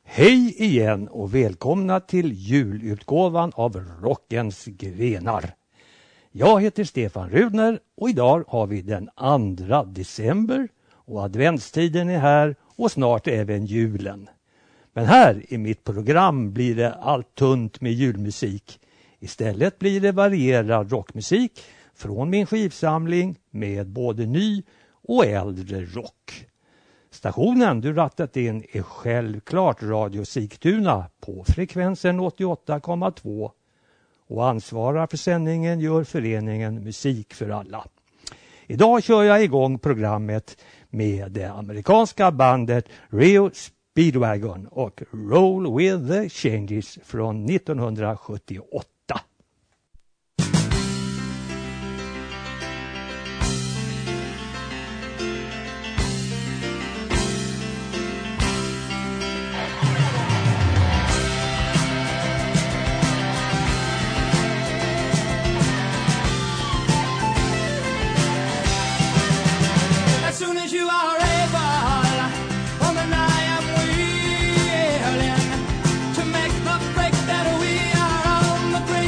Hej igen och välkomna till julutgåvan av Rockens grenar. Jag heter Stefan Rudner och idag har vi den 2 december och adventstiden är här och snart även julen. Men här i mitt program blir det allt tunt med julmusik. Istället blir det varierad rockmusik från min skivsamling med både ny och äldre rock. Stationen du rattat in är självklart Radio Sigtuna på frekvensen 88,2 och ansvarar för sändningen gör föreningen Musik för alla. Idag kör jag igång programmet med det amerikanska bandet Rio Speedwagon och Roll with the Changes från 1978. The break that we are on the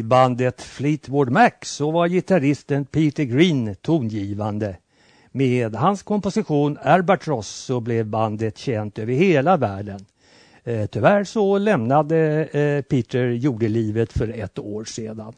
bandet Fleetwood Mac så var gitarristen Peter Green tongivande. Med hans komposition Albatross så blev bandet känt över hela världen. Tyvärr så lämnade Peter jordelivet för 1 år sedan.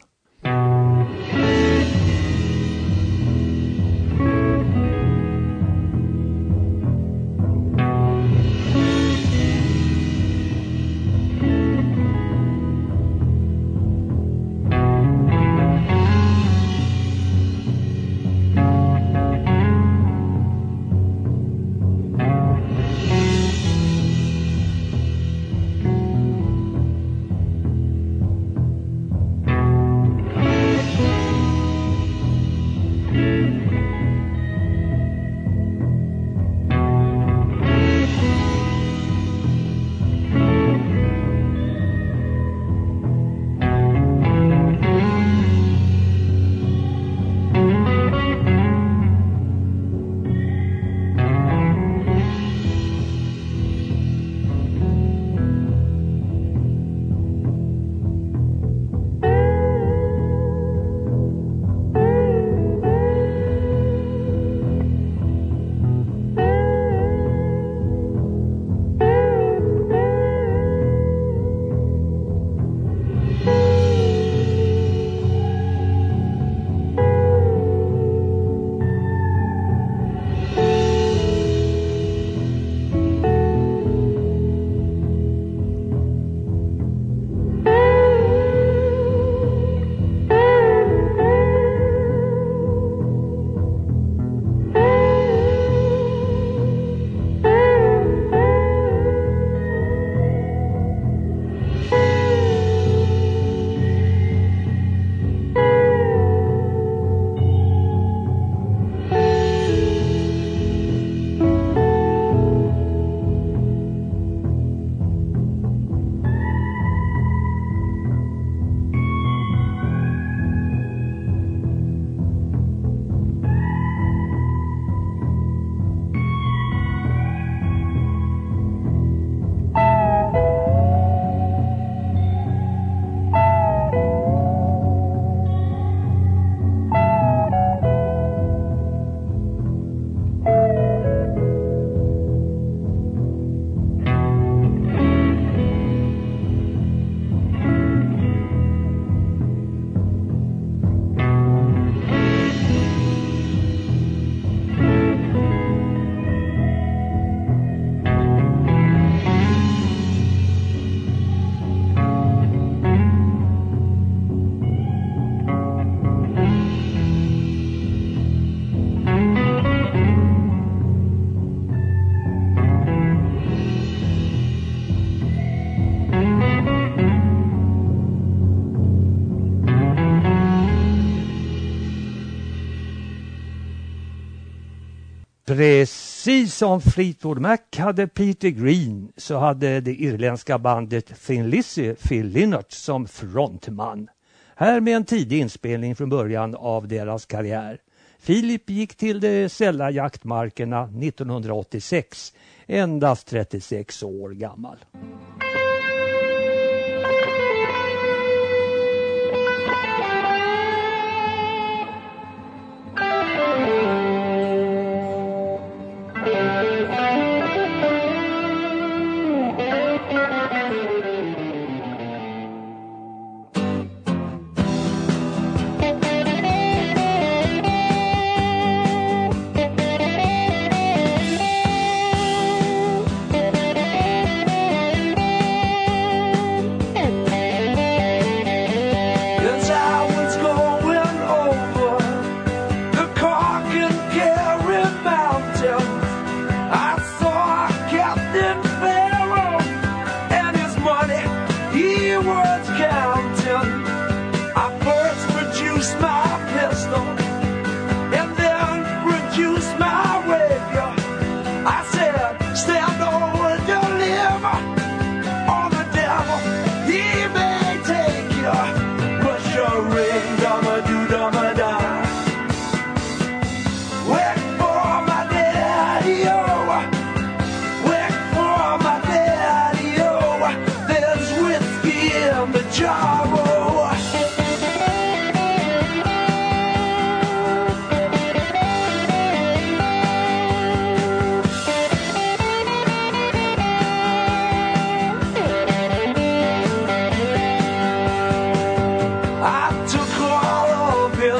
Precis som Fleetwood Mac hade Peter Green så hade det irländska bandet Thin Lizzy Phil Lynott som frontman. Här med en tidig inspelning från början av deras karriär. Philip gick till de sälla jaktmarkerna 1986, endast 36 år gammal. Jaro.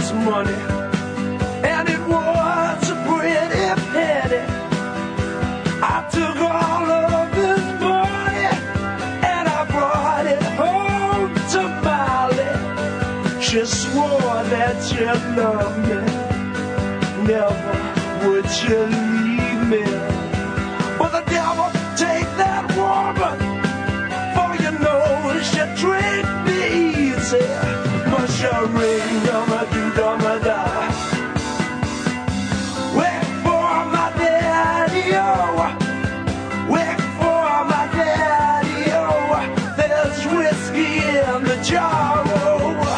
was money, and it was a pretty penny. I took all of this money and I brought it home to Molly. She swore that she loved me, never would she leave me. But the devil take that woman, for you know she treat me easy. Musha ring, dumma do, dumma da. Wait for my daddy, oh. Wait for my daddy, oh. There's whiskey in the jar, oh.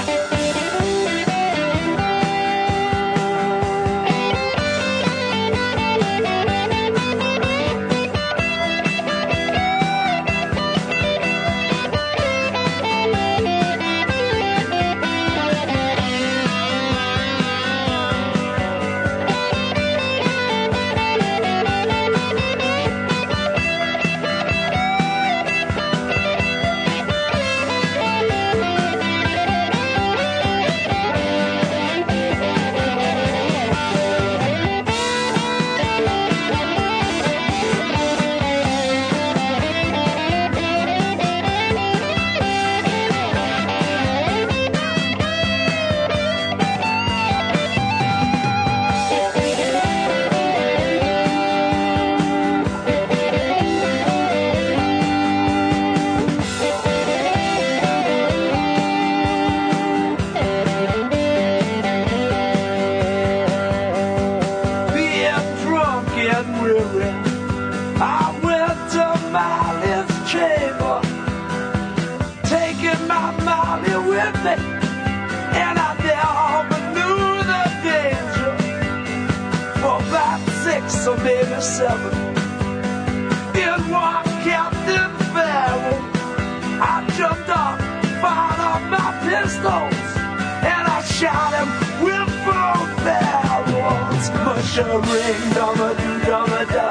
And I never knew the danger. For about 6 or maybe 7, in one Captain Barrel, I jumped up, fired off my pistols, and I shot him with both barrels. Musha ring, dumma do, dumma da.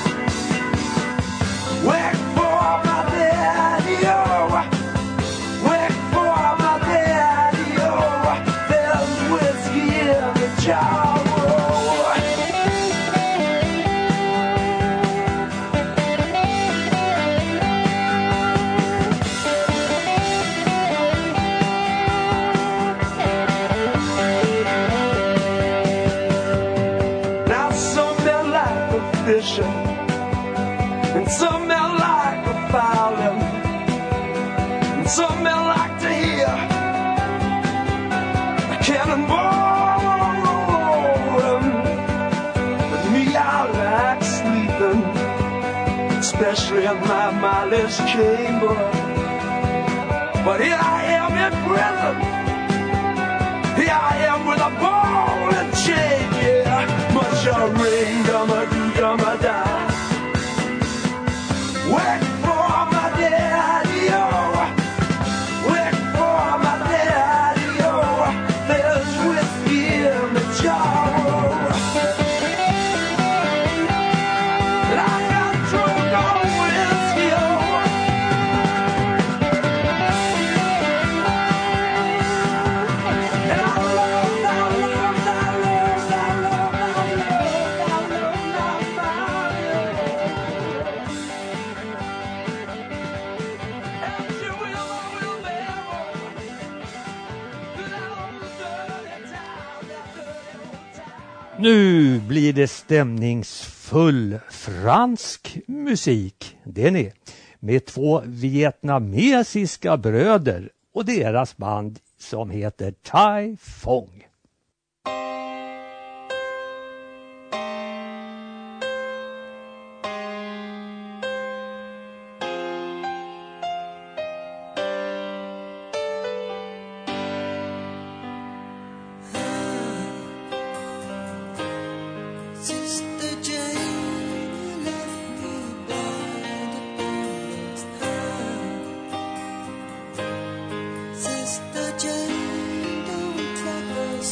Wait for my daddy, oh. Wait for my daddy, oh. There's whiskey in the jar, oh. Now some men like the fishing, and some men like the fowling, and some men like to hear a cannonball rolling. But me, I like sleeping, especially in my Molly's chamber. But here I am in prison, here I am with a ball and chain, yeah. Musha ring, dumma do, dumma da. Wait for my daddy, oh. Wait for my daddy, oh. There's whiskey in the jar, oh. And I got drunk on whiskey, oh. And I love my Nu blir det stämningsfull fransk musik, det är med 2 vietnamesiska bröder och deras band som heter Tai Phong. Sister Jane, don't let us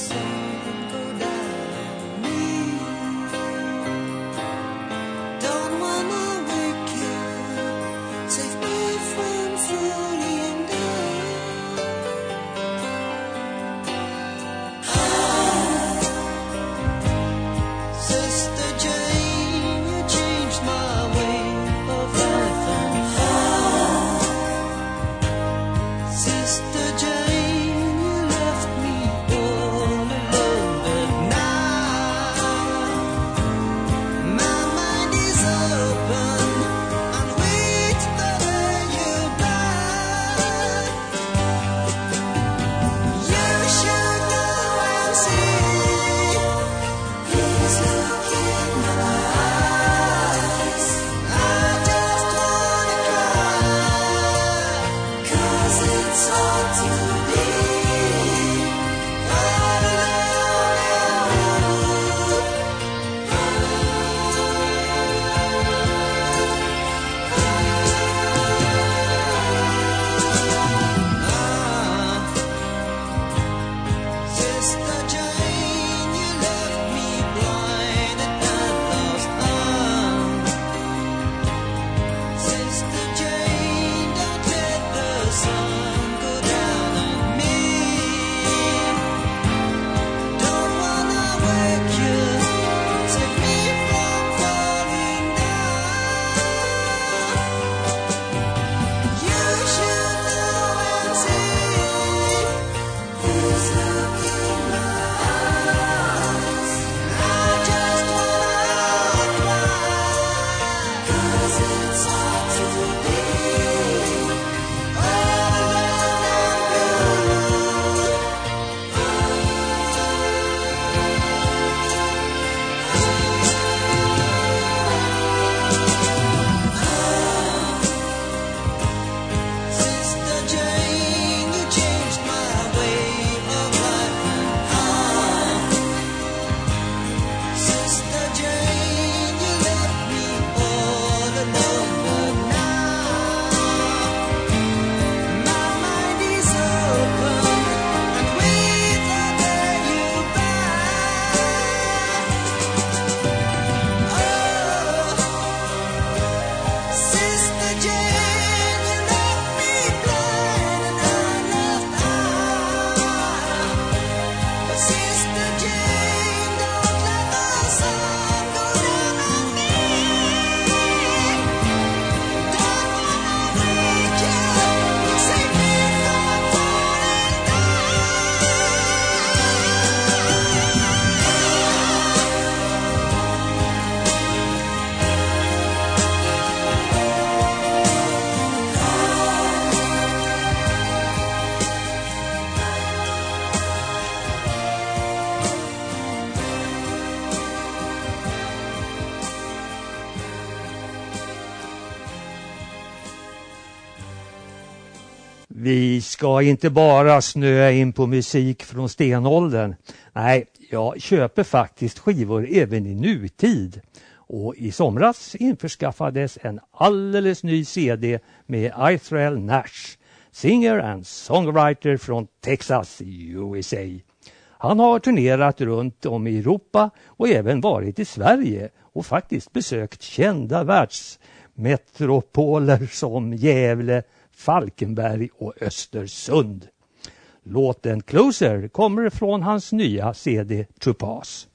Vi ska inte bara snöa in på musik från stenåldern. Nej, jag köper faktiskt skivor även i nutid. Och i somras införskaffades en alldeles ny CD med Israel Nash, singer and songwriter från Texas, USA. Han har turnerat runt om i Europa och även varit i Sverige och faktiskt besökt kända världsmetropoler som Gävle, Falkenberg och Östersund. Låten Closer kommer från hans nya CD Topaz.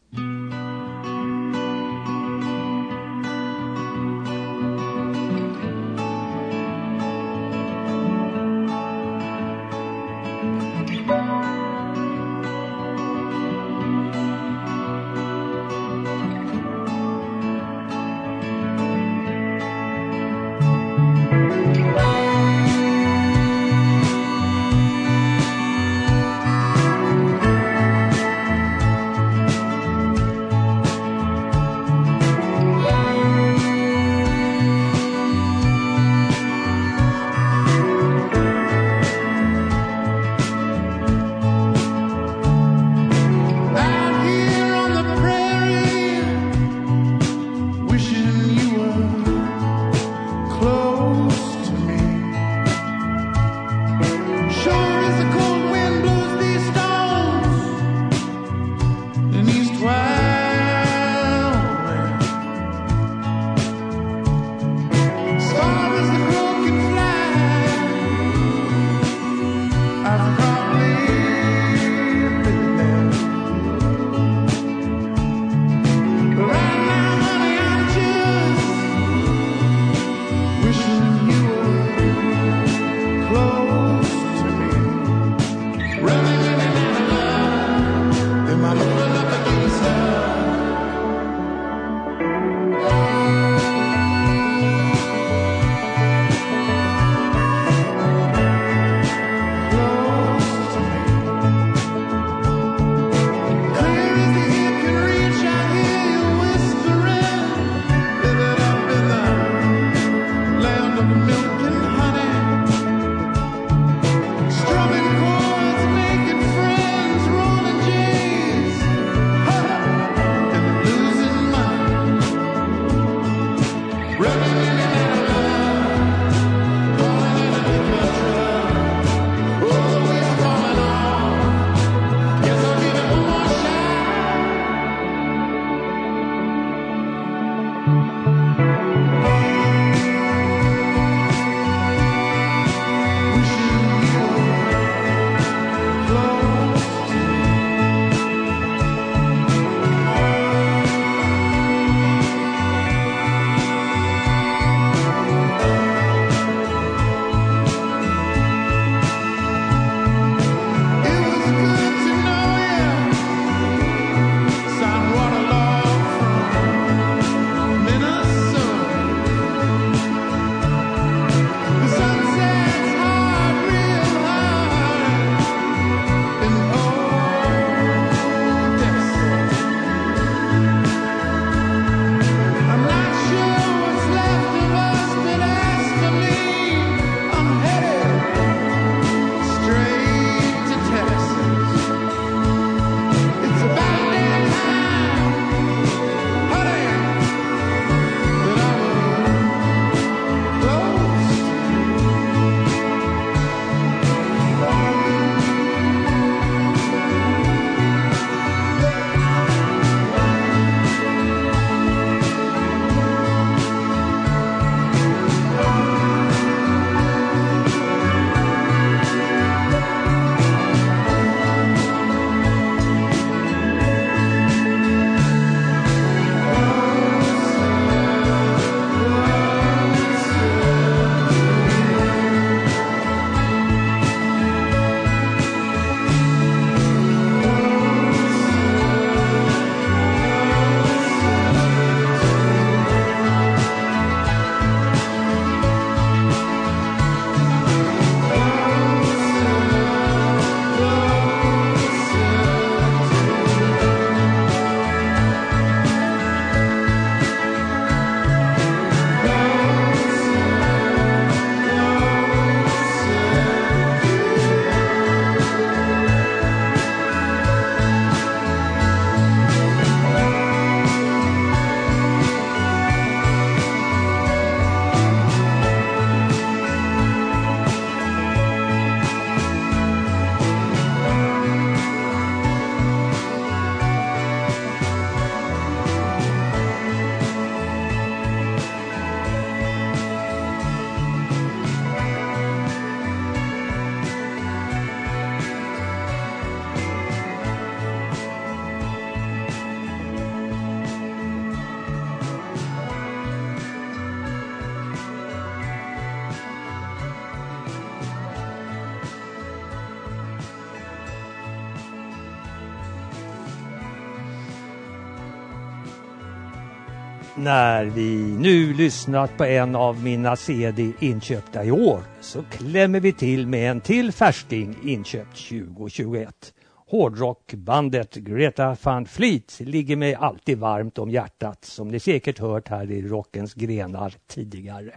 När vi nu lyssnat på en av mina CD inköpta i år så klämmer vi till med en till färsting inköpt 2021. Hårdrockbandet Greta Van Fleet ligger mig alltid varmt om hjärtat, som ni säkert hört här i Rockens grenar tidigare.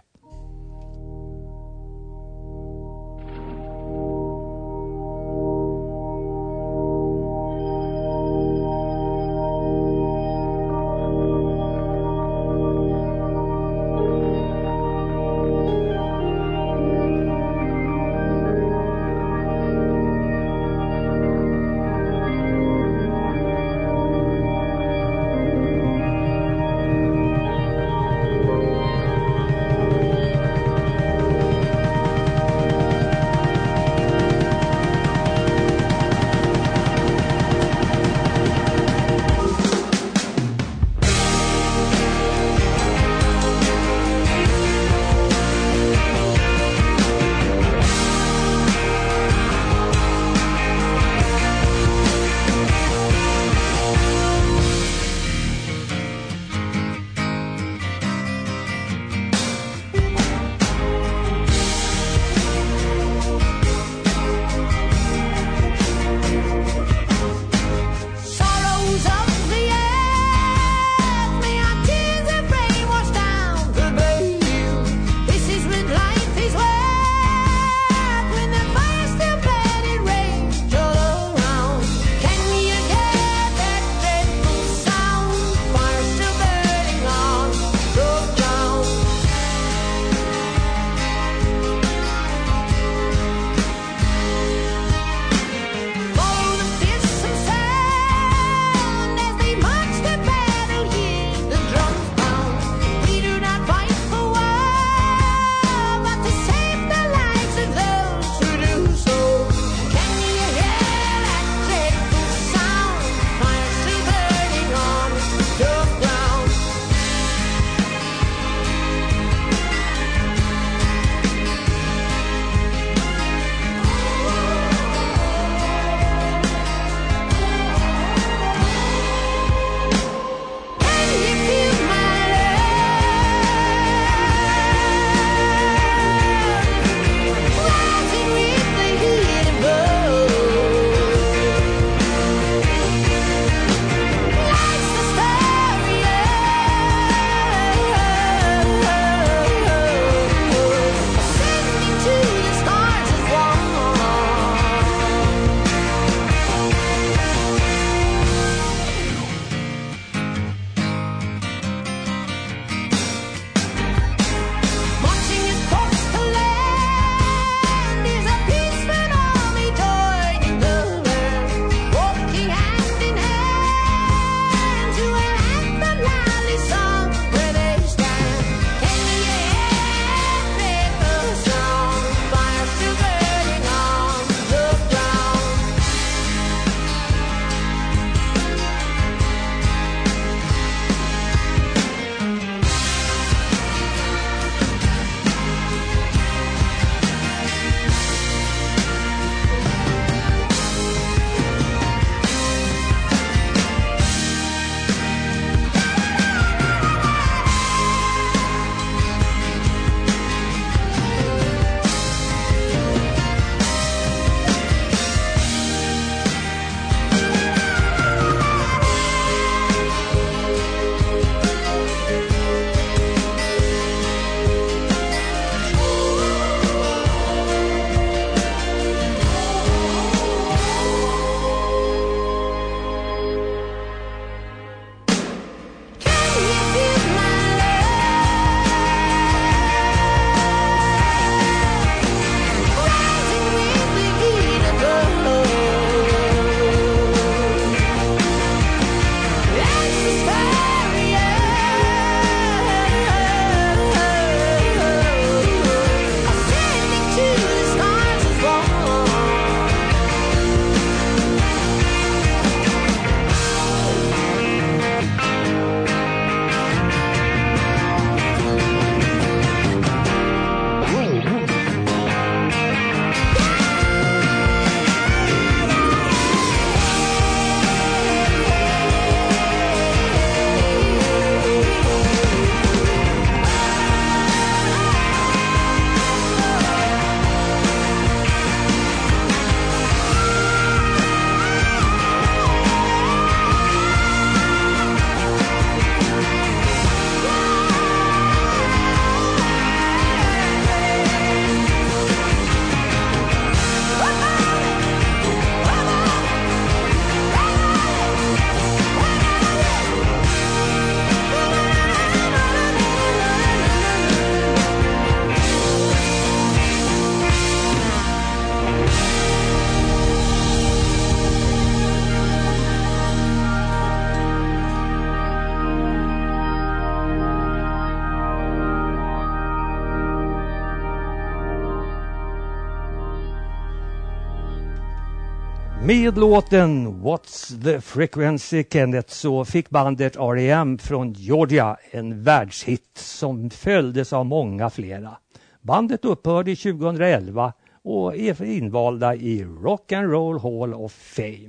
Med låten What's the Frequency Kenneth så fick bandet R.E.M. från Georgia en världshit som följdes av många flera. Bandet upphörde 2011 och är invalda i Rock and Roll Hall of Fame.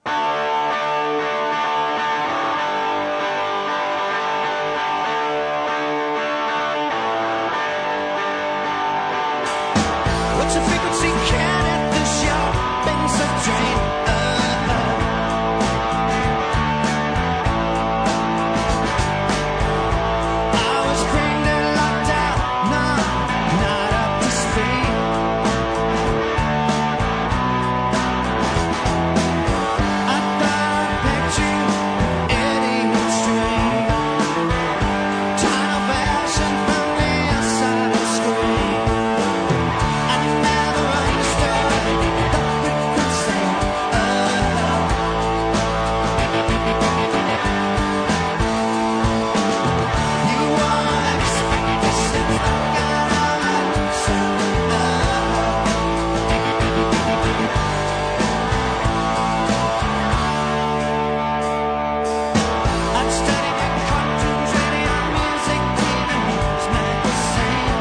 What's a frequency Kenneth? The shopping's a drain. I was cranked and locked out, not up to speed. I thought I picked you, Eddie would stream. Tunnel fashion from the outside of the screen. I never understood the frequency. You won't expect this if I got all I I'd studied your cartoons, radio, music, TV, news, magazine.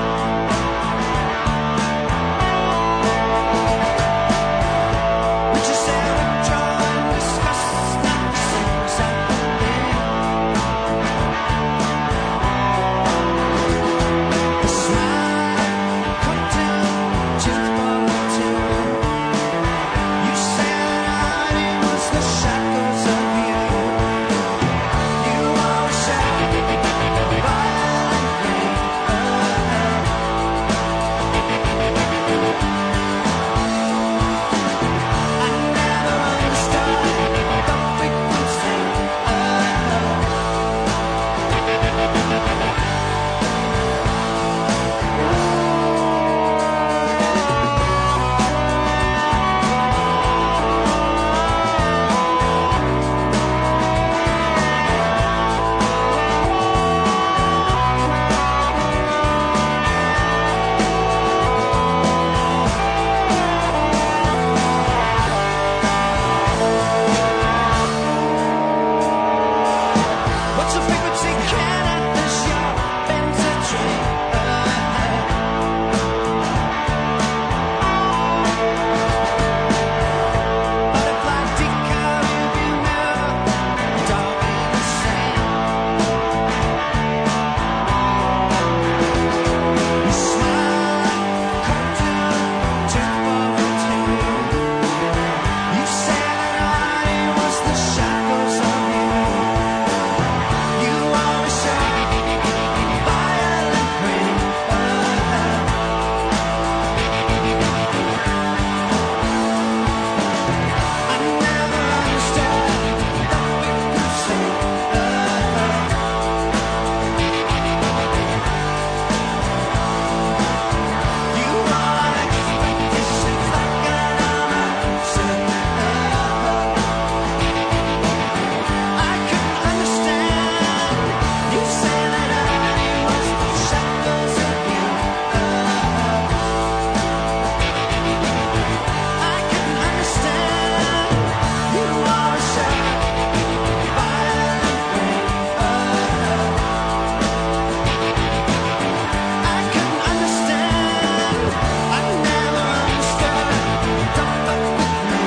But you said withdraw and discuss is not the same as I believe. A smile, cartoon, toothbrush, tune. You said that it was the shackles of you. You always said violent rain. I never understood the frequency. What's a frequency Kenneth? The shopping's a train. Butterfly decal, rearview mirror, it's all been the same. You smile, cartoon, toothbrush, tune. You said that I was the shackles of you. You always said violent rain. I never understood the frequency. You won't expect this if I got all my I couldn't understand. You say that I was the shackles of you. I couldn't understand. You always said violent rain. I couldn't understand. I never understood. Don't fuck with me.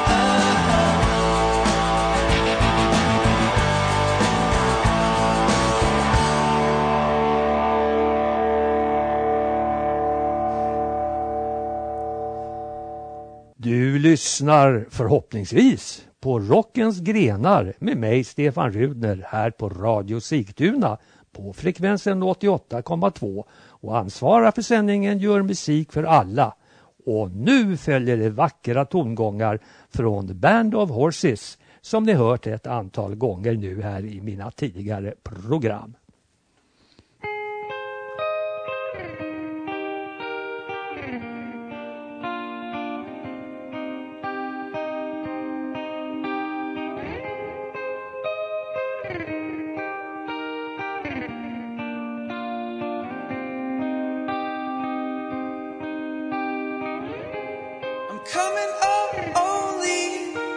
Du lyssnar förhoppningsvis på Rockens grenar med mig Stefan Rudner här på Radio Sigtuna på frekvensen 88,2 och ansvarar för sändningen Gör musik för alla. Och nu följer det vackra tongångar från The Band of Horses som ni hört ett antal gånger nu här i mina tidigare program. I'm coming up only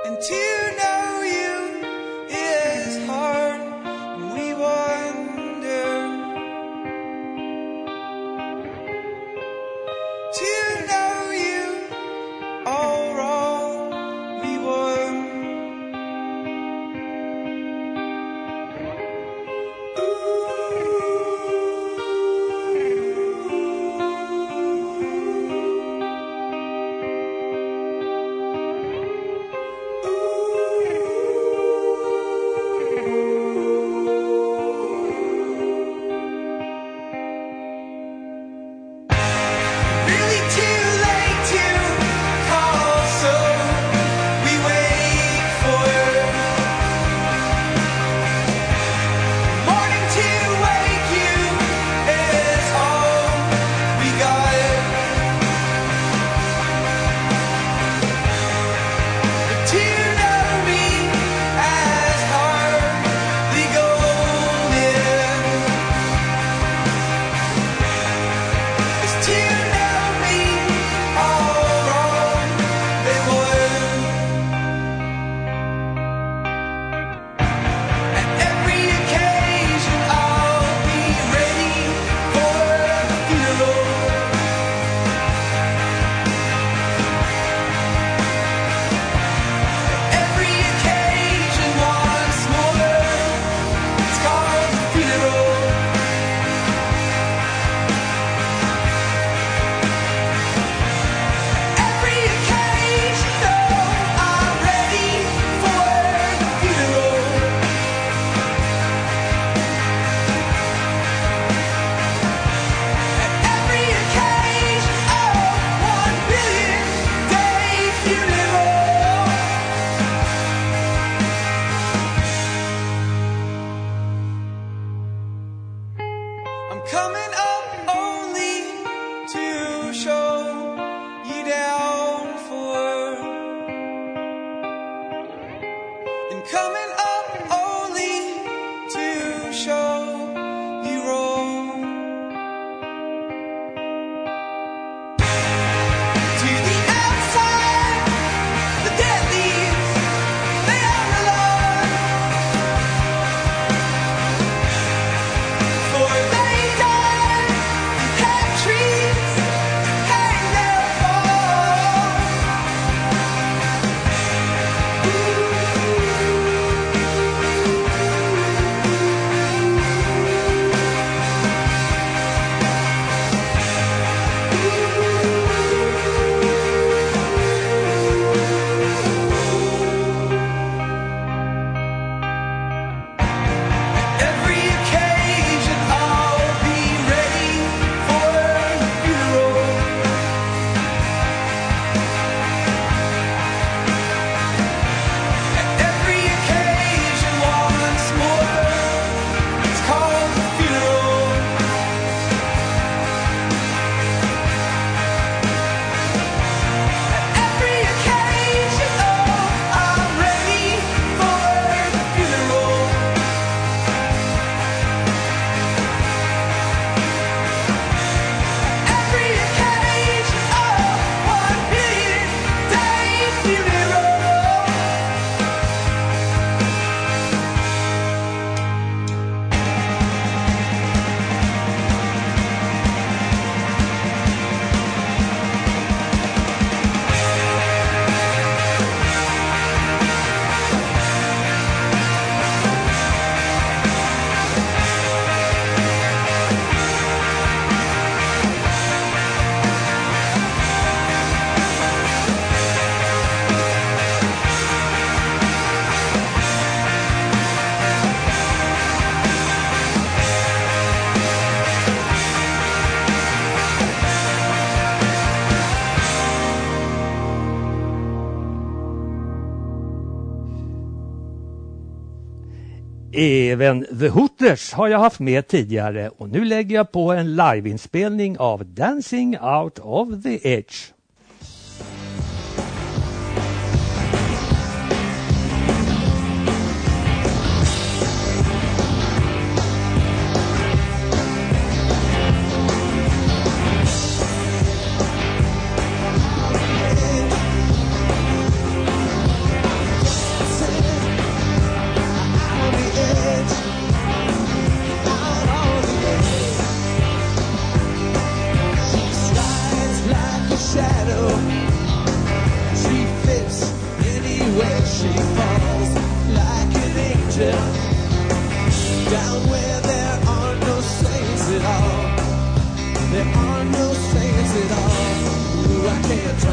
Även The Hooters har jag haft med tidigare och nu lägger jag på en liveinspelning av Dancing Out of the Edge.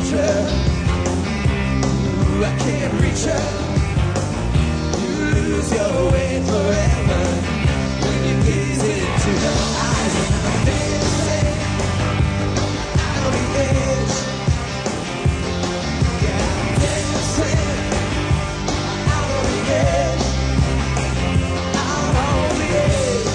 touch her. Ooh, I can't reach her. You lose your way forever when you gaze into her eyes. And I'm dancing out on the edge. Yeah, I'm dancing out on the edge. Out on the edge.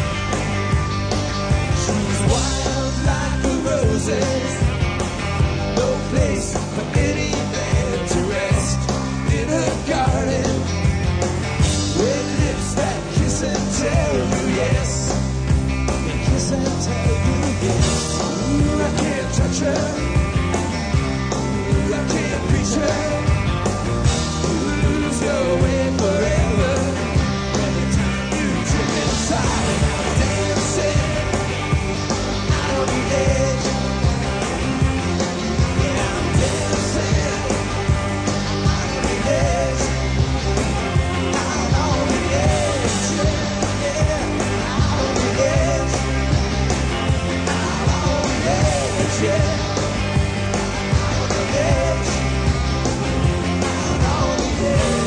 She's wild like the roses. No place for any man to rest in her garden. With lips that kiss and tell you yes. They kiss and tell you yes. Ooh, I can't touch her. Ooh, I can't reach her. You lose your way forever every time you trip inside. And I'm dancing out on the edge. Yeah, I'm dancing out on the edge. Out on the edge. Yeah, out on the edge. Out on the edge. Yeah, out on the edge. Out on the edge.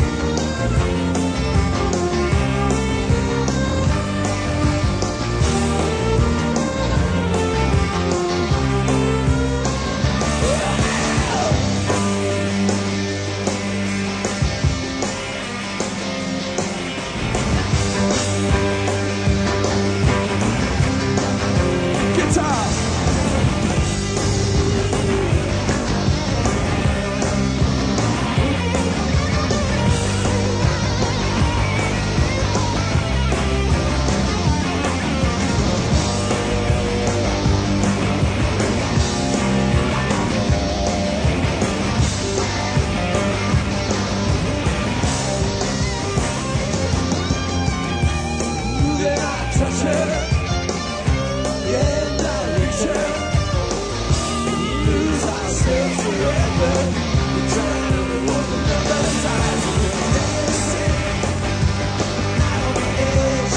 Guitar. Then I touch her. Yeah, and I reach her. We lose ourselves forever. We turn one another's eyes. We're dancing out on the edge.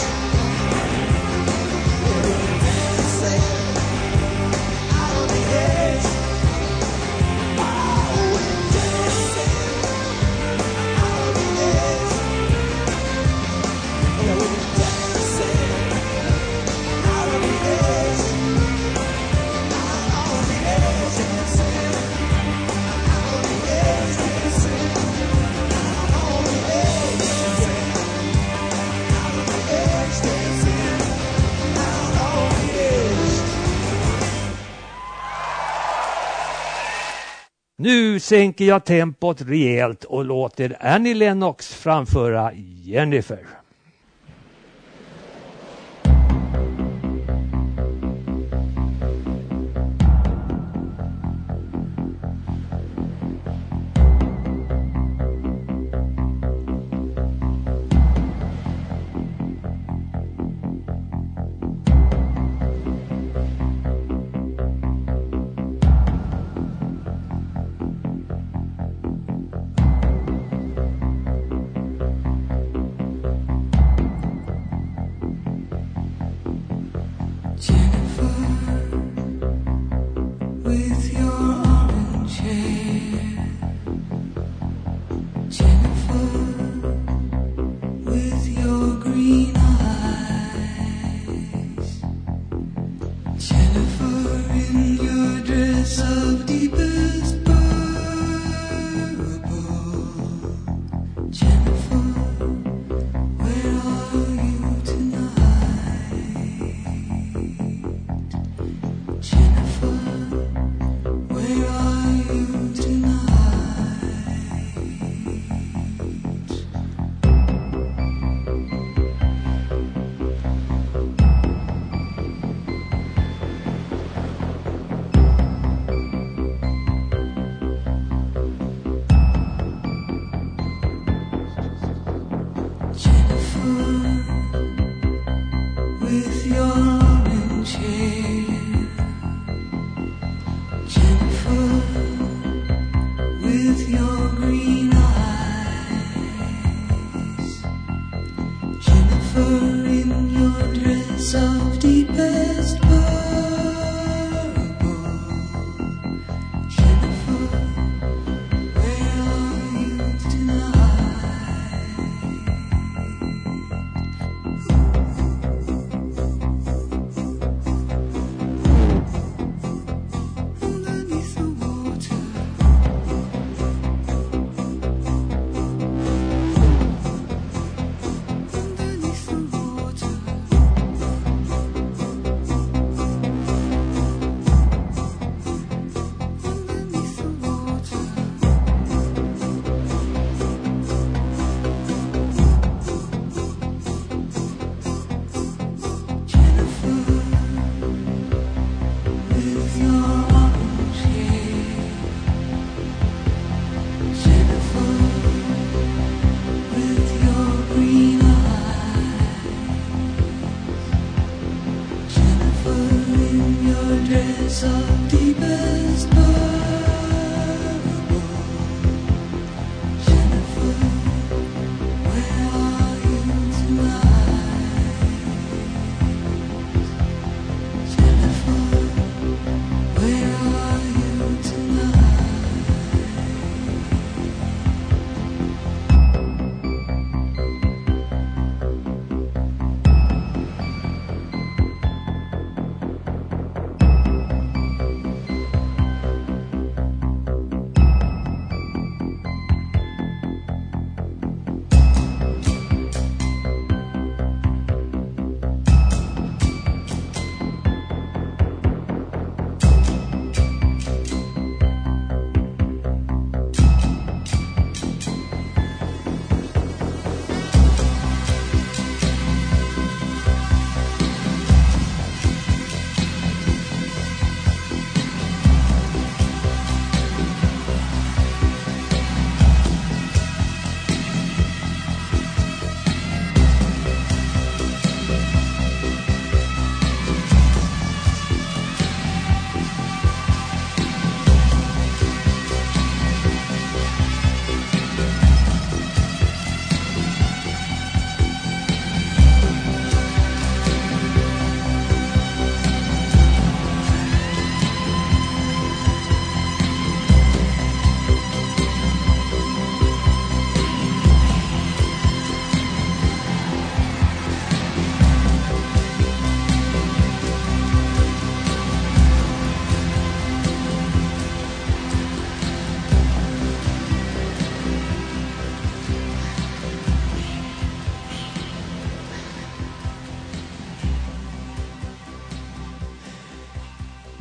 Yeah, we're dancing out on the edge. Oh, we're dancing out on the edge. Yeah, we're dancing out on the edge. Out on the edge, dancing. Out on the edge, dancing. Out on the edge, dancing. Out on the edge, dancing. Out on the edge. Nu sänker jag tempot rejält och låter Annie Lennox framföra Jennifer.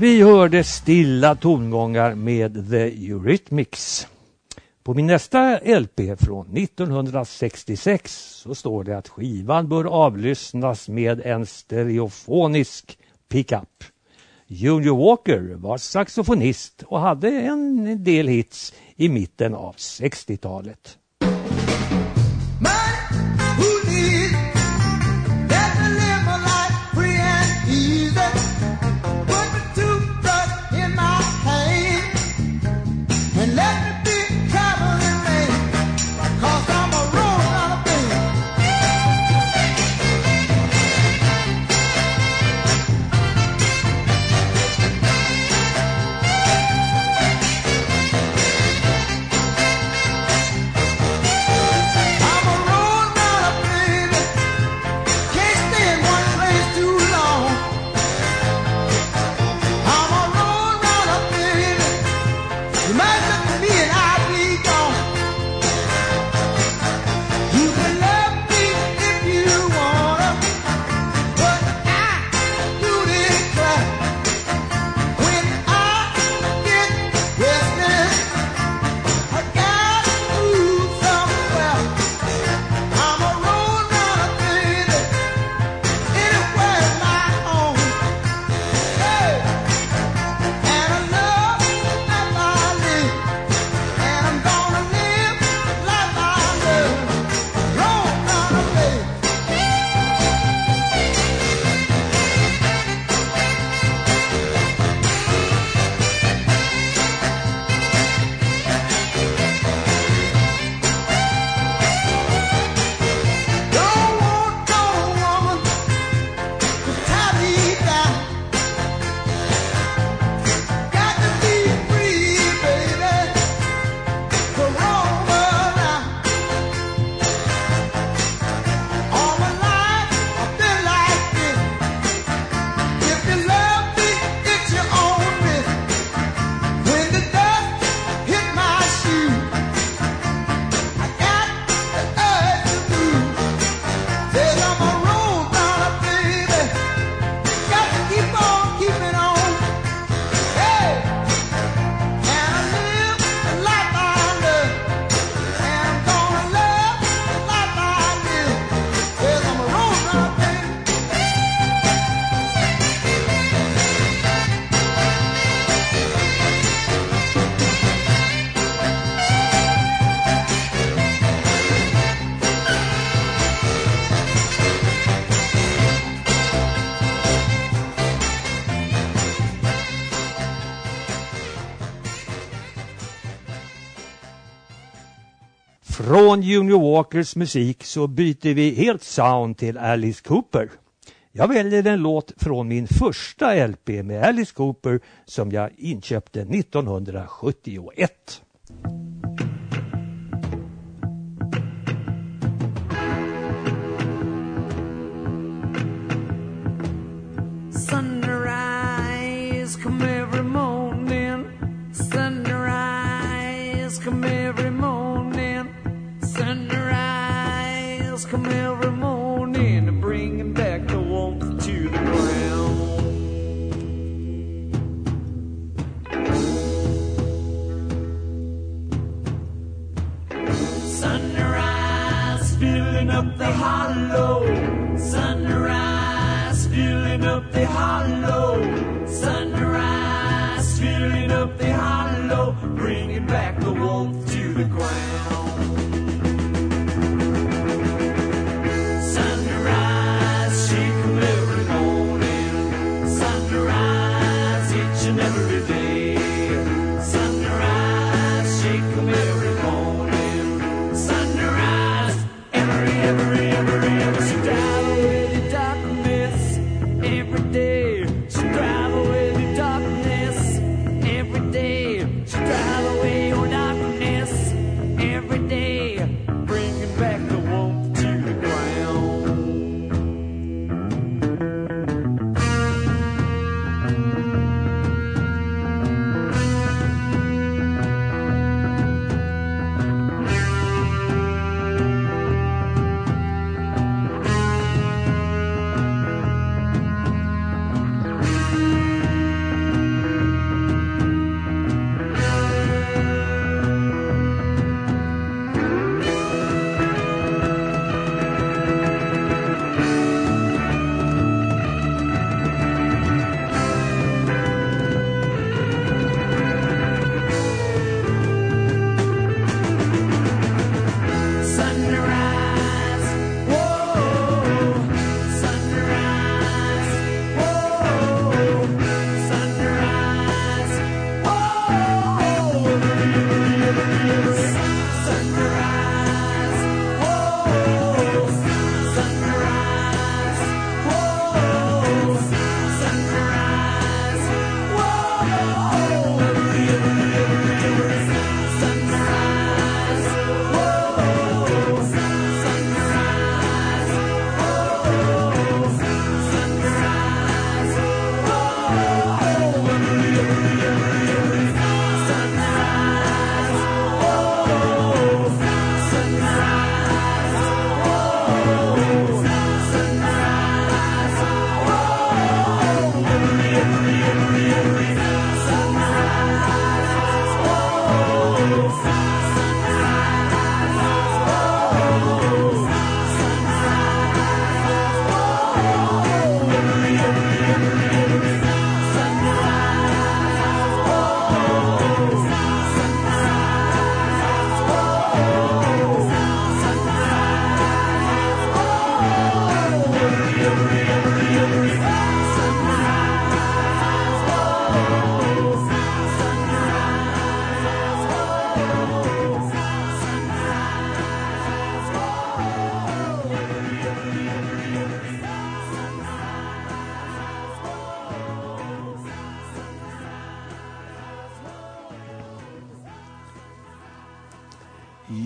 Vi hörde stilla tongångar med The Eurythmics. På min nästa LP från 1966 så står det att skivan bör avlyssnas med en stereofonisk pickup. Junior Walker var saxofonist och hade en del hits i mitten av 60-talet. Från Junior Walkers musik så byter vi helt sound till Alice Cooper. Jag väljer en låt från min första LP med Alice Cooper som jag inköpte 1971. Sunrise come every morning. Sunrise come every morning. Sunrise come every morning, bringing back the warmth to the ground. Sunrise filling up the hollow. Sunrise filling up the hollow. Sunrise filling up the hollow, bringing back the warmth to the ground. Drive away your darkness.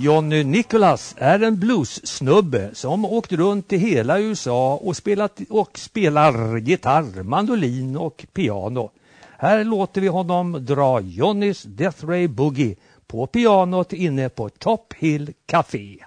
Johnny Nicholas är en blues-snubbe som åkt runt i hela USA och spelar gitarr, mandolin och piano. Här låter vi honom dra Johnnys Death Ray Boogie på pianot inne på Top Hill Café.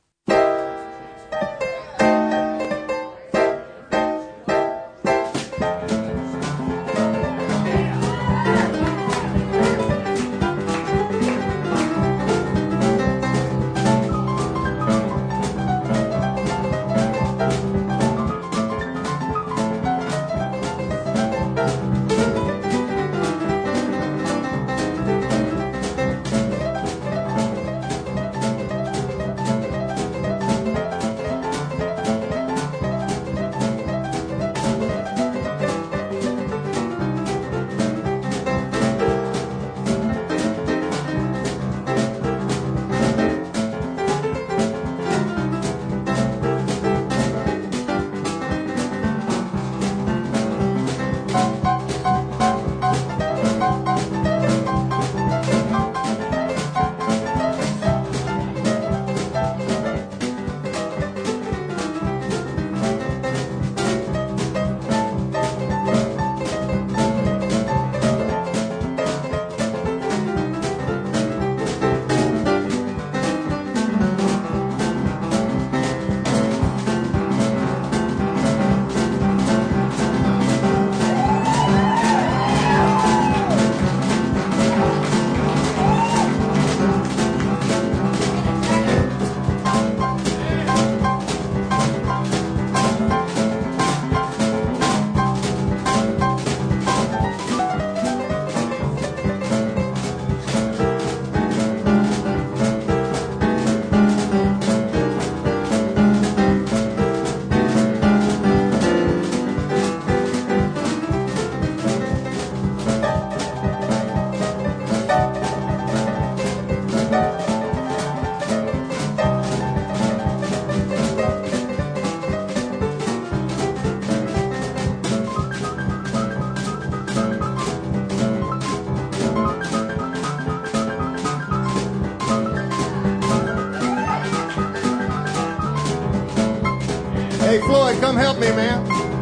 Hey, Floyd, come help me, man.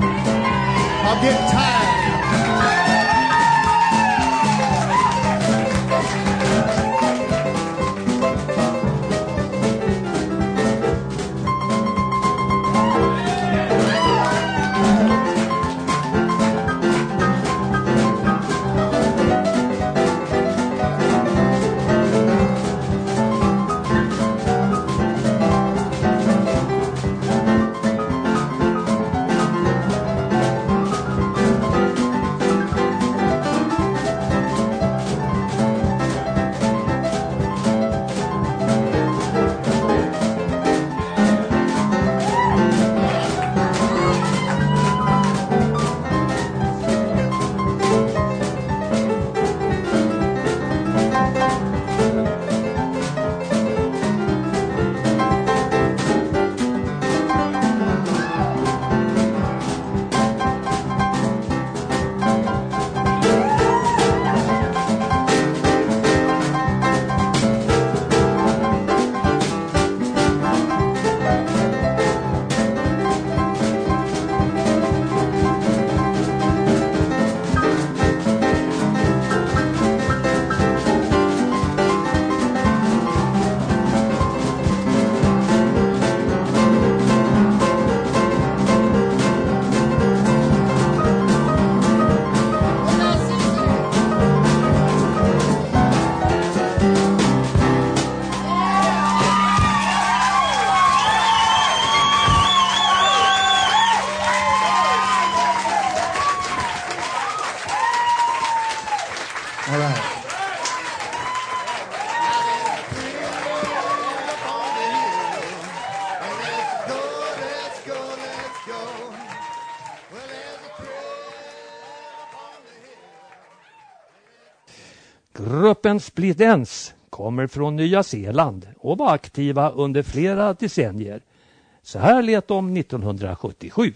I'm getting tired. All right. Gruppen Split Enz kommer från Nya Zeeland och var aktiva under flera decennier. Så här lät de 1977.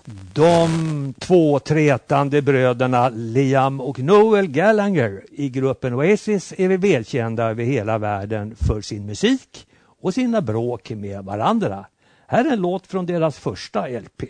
De två trätande bröderna Liam och Noel Gallagher i gruppen Oasis är vi välkända över hela världen för sin musik och sina bråk med varandra. Här är en låt från deras första LP.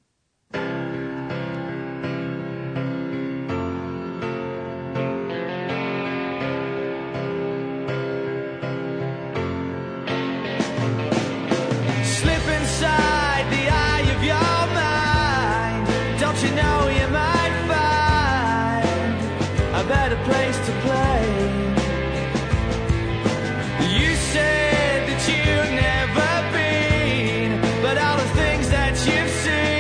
You know you might find a better place to play. You said that you've never been, but all the things that you've seen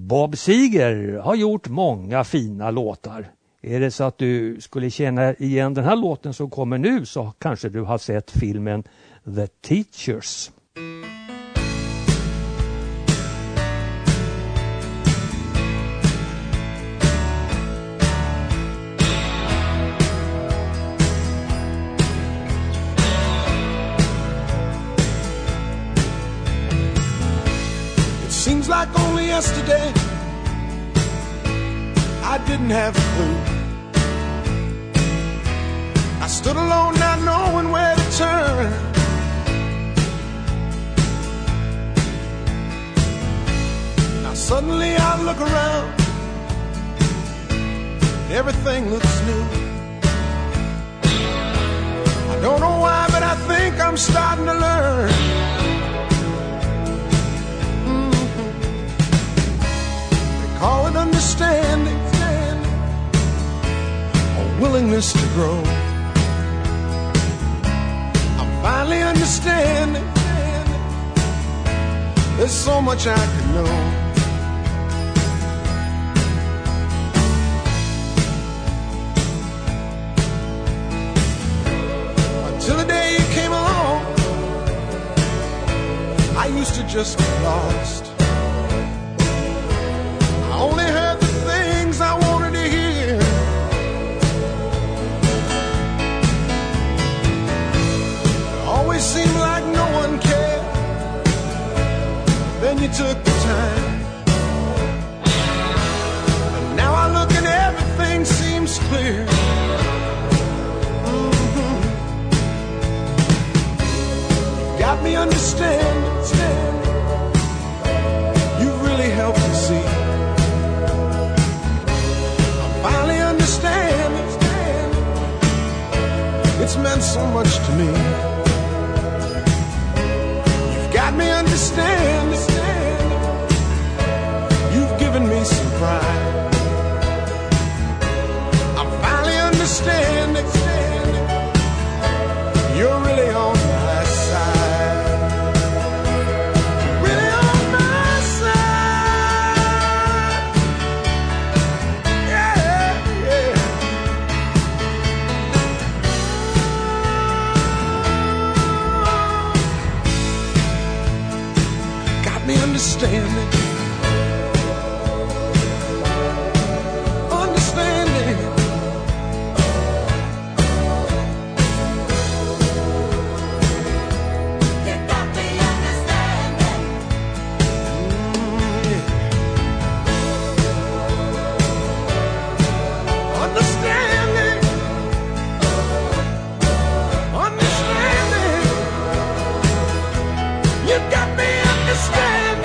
Bob Seger har gjort många fina låtar. Är det så att du skulle känna igen den här låten som kommer nu, så kanske du har sett filmen The Teachers. Seems like only yesterday I didn't have a clue. I stood alone not knowing where to turn. Now suddenly I look around, everything looks new. I don't know why, but I think I'm starting to learn. Call it understanding, a willingness to grow. I'm finally understanding. There's so much I could know. Until the day you came along, I used to just get lost. I only heard the things I wanted to hear. It always seemed like no one cared. Then you took the time, and now I look and everything seems clear. You got me understanding. You really helped me see. Finally understand, it's meant so much to me. You've got me understanding. You've given me some pride. I'm finally understanding. You're really on my side. Really on my side. Understanding, understanding. You got me understanding. Understanding, understanding. You got me understanding.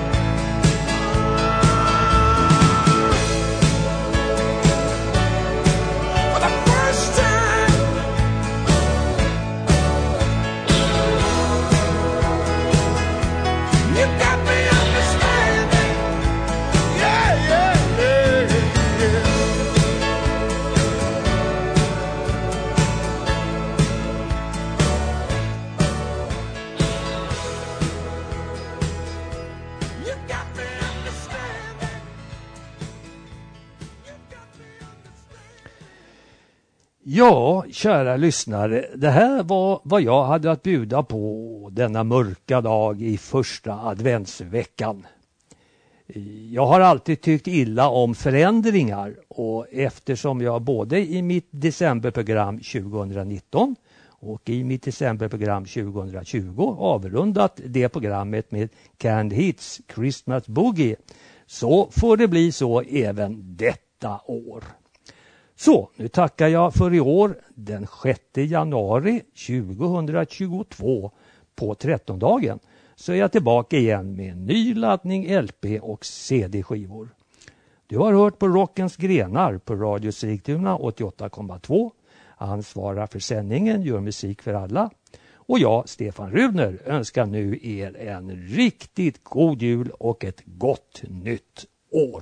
Ja, kära lyssnare, det här var vad jag hade att bjuda på denna mörka dag i första adventsveckan. Jag har alltid tyckt illa om förändringar, och eftersom jag både i mitt decemberprogram 2019 och i mitt decemberprogram 2020 avrundat det programmet med Canned Hits Christmas Boogie, så får det bli så även detta år. Så, nu tackar jag för i år, den 6 januari 2022 på 13-dagen, så är jag tillbaka igen med en ny laddning LP och CD-skivor. Du har hört på Rockens Grenar på Radio Sigtuna 88,2. Ansvarar för sändningen, gör musik för alla. Och jag, Stefan Rudner, önskar nu er en riktigt god jul och ett gott nytt år.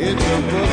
It's a book